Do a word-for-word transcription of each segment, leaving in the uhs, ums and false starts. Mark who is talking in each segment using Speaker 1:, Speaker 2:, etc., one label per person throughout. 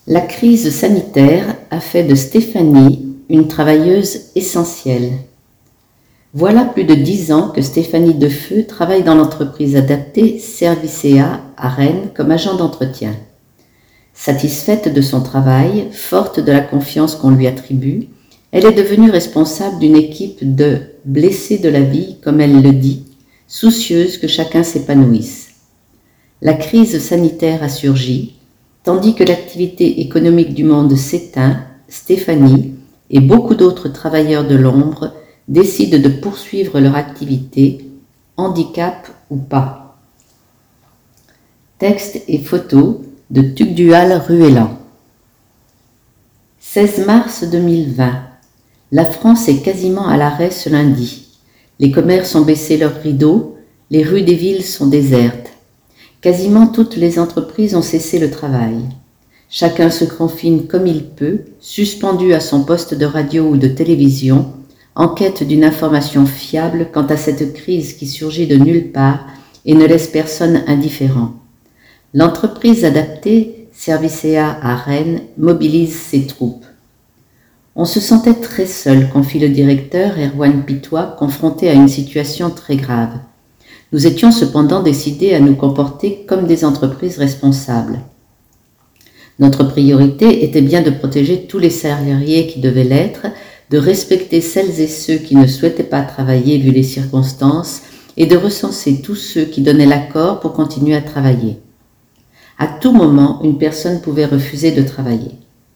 Speaker 1: La crise sanitaire a fait de Stéphanie une travailleuse essentielle. Voilà plus de dix ans que Stéphanie Defeu travaille dans l'entreprise adaptée Servicea à Rennes comme agent d'entretien. Satisfaite de son travail, forte de la confiance qu'on lui attribue, elle est devenue responsable d'une équipe de « blessés de la vie », comme elle le dit, soucieuse que chacun s'épanouisse. La crise sanitaire a surgi. Tandis que l'activité économique du monde s'éteint, Stéphanie et beaucoup d'autres travailleurs de l'ombre décident de poursuivre leur activité, handicap ou pas. Texte et photos de Tugdual Ruellan. seize mars deux mille vingt. La France est quasiment à l'arrêt ce lundi. Les commerces ont baissé leurs rideaux, les rues des villes sont désertes. Quasiment toutes les entreprises ont cessé le travail. Chacun se confine comme il peut, suspendu à son poste de radio ou de télévision, en quête d'une information fiable quant à cette crise qui surgit de nulle part et ne laisse personne indifférent. L'entreprise adaptée, Servicea à Rennes, mobilise ses troupes. On se sentait très seul, confie le directeur Erwan Pitois, confronté à une situation très grave. Nous étions cependant décidés à nous comporter comme des entreprises responsables. Notre priorité était bien de protéger tous les salariés qui devaient l'être, de respecter celles et ceux qui ne souhaitaient pas travailler vu les circonstances et de recenser tous ceux qui donnaient l'accord pour continuer à travailler. À tout moment, une personne pouvait refuser de travailler.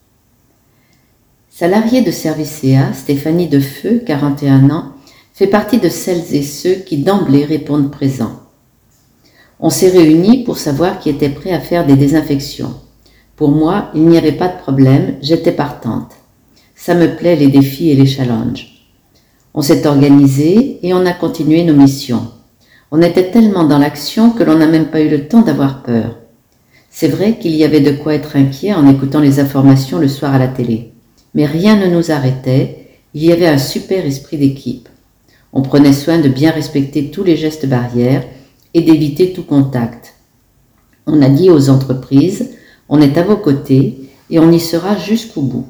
Speaker 1: Salariée de Servicea, Stéphanie Defeu, quarante et un ans, fait partie de celles et ceux qui d'emblée répondent présents. On s'est réunis pour savoir qui était prêt à faire des désinfections. Pour moi, il n'y avait pas de problème, j'étais partante. Ça me plaît les défis et les challenges. On s'est organisé et on a continué nos missions. On était tellement dans l'action que l'on n'a même pas eu le temps d'avoir peur. C'est vrai qu'il y avait de quoi être inquiet en écoutant les informations le soir à la télé. Mais rien ne nous arrêtait, il y avait un super esprit d'équipe. On prenait soin de bien respecter tous les gestes barrières et d'éviter tout contact. On a dit aux entreprises, on est à vos côtés et on y sera jusqu'au bout.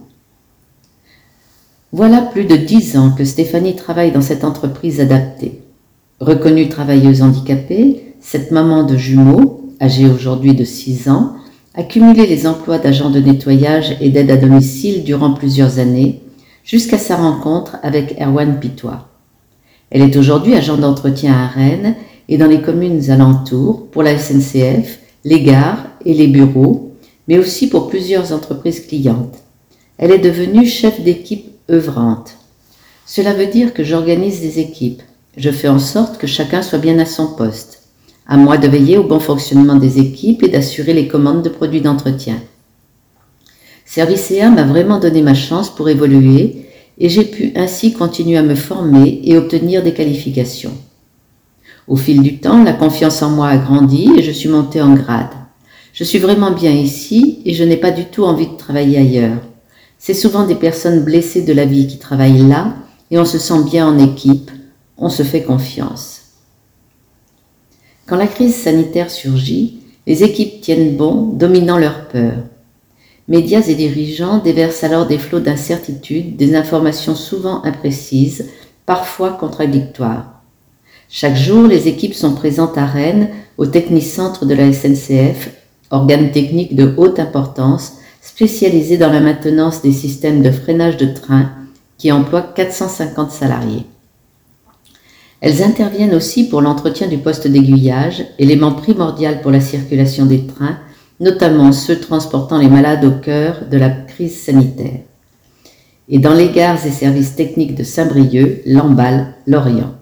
Speaker 1: Voilà plus de dix ans que Stéphanie travaille dans cette entreprise adaptée. Reconnue travailleuse handicapée, cette maman de jumeaux, âgée aujourd'hui de six ans, a cumulé les emplois d'agent de nettoyage et d'aide à domicile durant plusieurs années, jusqu'à sa rencontre avec Erwan Pitois. Elle est aujourd'hui agent d'entretien à Rennes et dans les communes alentours pour la S N C F, les gares et les bureaux, mais aussi pour plusieurs entreprises clientes. Elle est devenue chef d'équipe œuvrante. Cela veut dire que j'organise des équipes. Je fais en sorte que chacun soit bien à son poste. À moi de veiller au bon fonctionnement des équipes et d'assurer les commandes de produits d'entretien. Servicea m'a vraiment donné ma chance pour évoluer et j'ai pu ainsi continuer à me former et obtenir des qualifications. Au fil du temps, la confiance en moi a grandi et je suis montée en grade. Je suis vraiment bien ici et je n'ai pas du tout envie de travailler ailleurs. C'est souvent des personnes blessées de la vie qui travaillent là et on se sent bien en équipe, on se fait confiance. Quand la crise sanitaire surgit, les équipes tiennent bon, dominant leur peur. Médias et dirigeants déversent alors des flots d'incertitudes, des informations souvent imprécises, parfois contradictoires. Chaque jour, les équipes sont présentes à Rennes, au technicentre de la S N C F, organe technique de haute importance, spécialisé dans la maintenance des systèmes de freinage de train, qui emploie quatre cent cinquante salariés. Elles interviennent aussi pour l'entretien du poste d'aiguillage, élément primordial pour la circulation des trains, notamment ceux transportant les malades au cœur de la crise sanitaire. Et dans les gares et services techniques de Saint-Brieuc, Lamballe, Lorient.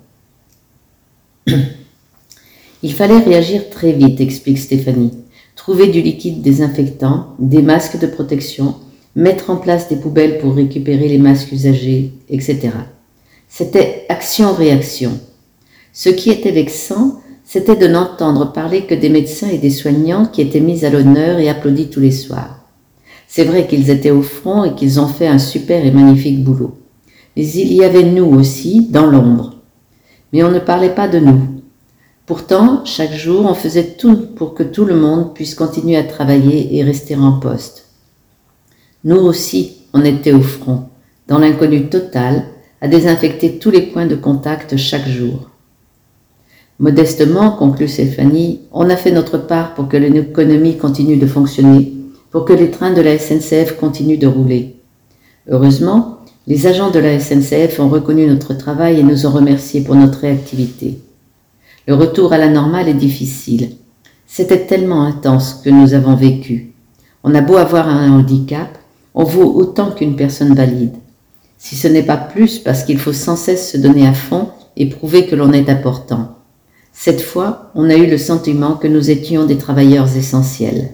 Speaker 1: Il fallait réagir très vite, explique Stéphanie. Trouver du liquide désinfectant, des masques de protection, mettre en place des poubelles pour récupérer les masques usagés, et cetera. C'était action-réaction. Ce qui était vexant, c'était de n'entendre parler que des médecins et des soignants qui étaient mis à l'honneur et applaudis tous les soirs. C'est vrai qu'ils étaient au front et qu'ils ont fait un super et magnifique boulot. Mais il y avait nous aussi, dans l'ombre. Mais on ne parlait pas de nous. Pourtant, chaque jour, on faisait tout pour que tout le monde puisse continuer à travailler et rester en poste. Nous aussi, on était au front, dans l'inconnu total, à désinfecter tous les points de contact chaque jour. Modestement, conclut Stéphanie, on a fait notre part pour que l'économie continue de fonctionner, pour que les trains de la S N C F continuent de rouler. Heureusement, les agents de la S N C F ont reconnu notre travail et nous ont remerciés pour notre réactivité. Le retour à la normale est difficile. C'était tellement intense que nous avons vécu. On a beau avoir un handicap, on vaut autant qu'une personne valide. Si ce n'est pas plus parce qu'il faut sans cesse se donner à fond et prouver que l'on est important. Cette fois, on a eu le sentiment que nous étions des travailleurs essentiels.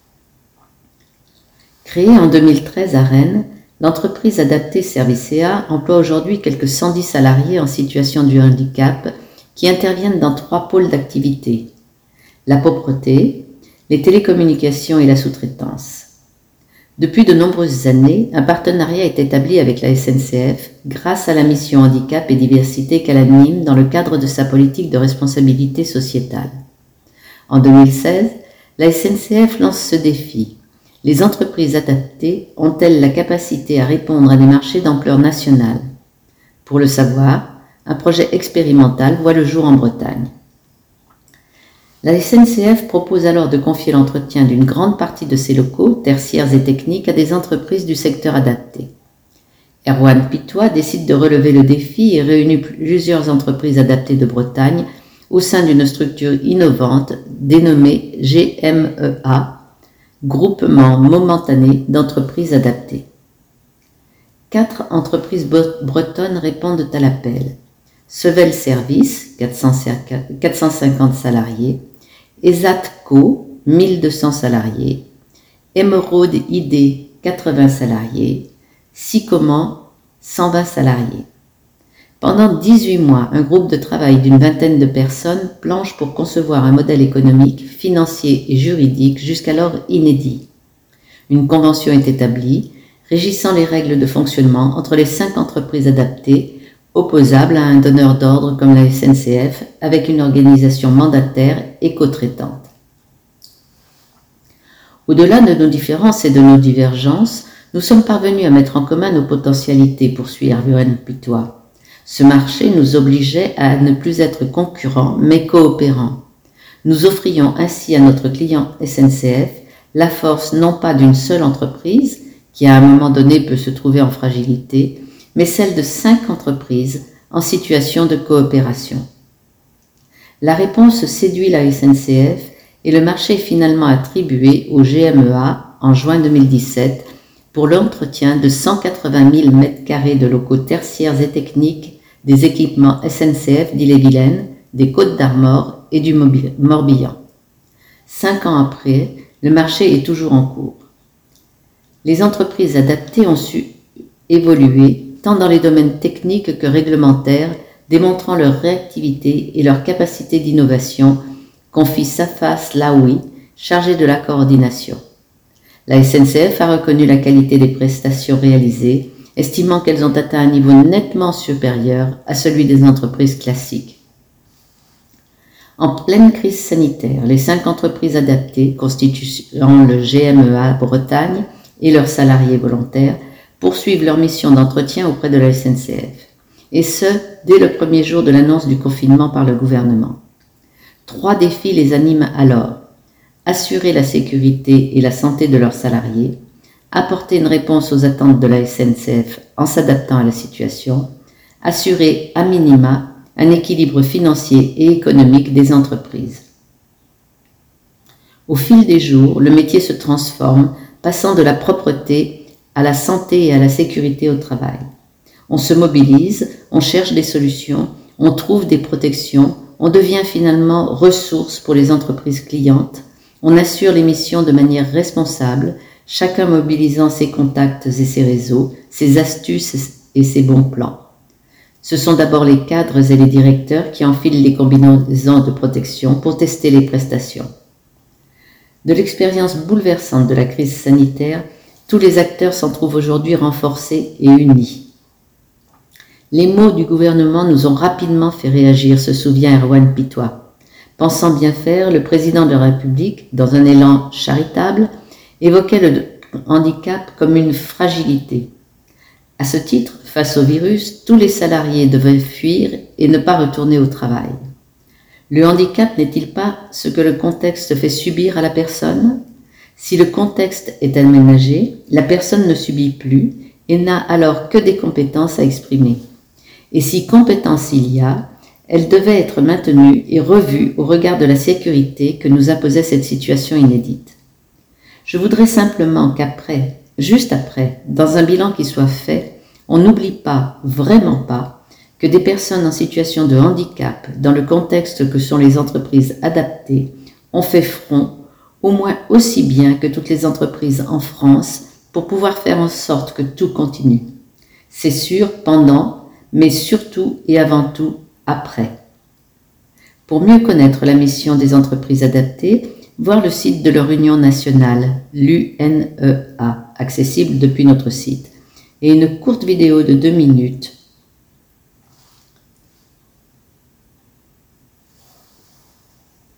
Speaker 1: Créée en deux mille treize à Rennes, l'entreprise adaptée Servicea emploie aujourd'hui quelques cent dix salariés en situation de handicap qui interviennent dans trois pôles d'activité. La propreté, les télécommunications et la sous-traitance. Depuis de nombreuses années, un partenariat est établi avec la S N C F grâce à la mission handicap et diversité qu'elle anime dans le cadre de sa politique de responsabilité sociétale. En deux mille seize, la S N C F lance ce défi. Les entreprises adaptées ont-elles la capacité à répondre à des marchés d'ampleur nationale? Pour le savoir, un projet expérimental voit le jour en Bretagne. La S N C F propose alors de confier l'entretien d'une grande partie de ses locaux, tertiaires et techniques, à des entreprises du secteur adapté. Erwan Pitois décide de relever le défi et réunit plusieurs entreprises adaptées de Bretagne au sein d'une structure innovante dénommée G M E A, Groupement momentané d'entreprises adaptées. Quatre entreprises bretonnes répondent à l'appel. Sevel Service, quatre cent cinquante salariés, Esatco, mille deux cents salariés, Emeraude I D, quatre-vingts salariés, Sycoman, cent vingt salariés. Pendant dix-huit mois, un groupe de travail d'une vingtaine de personnes planche pour concevoir un modèle économique, financier et juridique jusqu'alors inédit. Une convention est établie, régissant les règles de fonctionnement entre les cinq entreprises adaptées, opposable à un donneur d'ordre comme la S N C F, avec une organisation mandataire et co-traitante. Au-delà de nos différences et de nos divergences, nous sommes parvenus à mettre en commun nos potentialités, poursuit Erwan Pitois. Ce marché nous obligeait à ne plus être concurrents, mais coopérants. Nous offrions ainsi à notre client S N C F la force non pas d'une seule entreprise, qui à un moment donné peut se trouver en fragilité, mais celle de cinq entreprises en situation de coopération. La réponse séduit la S N C F et le marché est finalement attribué au G M E A en juin deux mille dix-sept pour l'entretien de cent quatre-vingt mille mètres carrés de locaux tertiaires et techniques des équipements S N C F d'Ille-et-Vilaine, des Côtes-d'Armor et du Morbihan. Cinq ans après, le marché est toujours en cours. Les entreprises adaptées ont su évoluer tant dans les domaines techniques que réglementaires, démontrant leur réactivité et leur capacité d'innovation, confie Safas Laoui, chargé de la coordination. La S N C F a reconnu la qualité des prestations réalisées, estimant qu'elles ont atteint un niveau nettement supérieur à celui des entreprises classiques. En pleine crise sanitaire, les cinq entreprises adaptées, constituant le G M E A Bretagne et leurs salariés volontaires, poursuivent leur mission d'entretien auprès de la S N C F, et ce, dès le premier jour de l'annonce du confinement par le gouvernement. Trois défis les animent alors. Assurer la sécurité et la santé de leurs salariés, apporter une réponse aux attentes de la S N C F en s'adaptant à la situation, assurer à minima un équilibre financier et économique des entreprises. Au fil des jours, le métier se transforme, passant de la propreté à la santé et à la sécurité au travail. On se mobilise, on cherche des solutions, on trouve des protections, on devient finalement ressource pour les entreprises clientes, on assure les missions de manière responsable, chacun mobilisant ses contacts et ses réseaux, ses astuces et ses bons plans. Ce sont d'abord les cadres et les directeurs qui enfilent les combinaisons de protection pour tester les prestations. De l'expérience bouleversante de la crise sanitaire, tous les acteurs s'en trouvent aujourd'hui renforcés et unis. Les mots du gouvernement nous ont rapidement fait réagir, se souvient Erwan Pitois. Pensant bien faire, le président de la République, dans un élan charitable, évoquait le handicap comme une fragilité. À ce titre, face au virus, tous les salariés devaient fuir et ne pas retourner au travail. Le handicap n'est-il pas ce que le contexte fait subir à la personne ? Si le contexte est aménagé, la personne ne subit plus et n'a alors que des compétences à exprimer. Et si compétence il y a, elle devait être maintenue et revue au regard de la sécurité que nous imposait cette situation inédite. Je voudrais simplement qu'après, juste après, dans un bilan qui soit fait, on n'oublie pas, vraiment pas, que des personnes en situation de handicap, dans le contexte que sont les entreprises adaptées, ont fait front, au moins aussi bien que toutes les entreprises en France, pour pouvoir faire en sorte que tout continue. C'est sûr, pendant, mais surtout et avant tout, après. Pour mieux connaître la mission des entreprises adaptées, voir le site de leur union nationale, l'U N E A, accessible depuis notre site, et une courte vidéo de deux minutes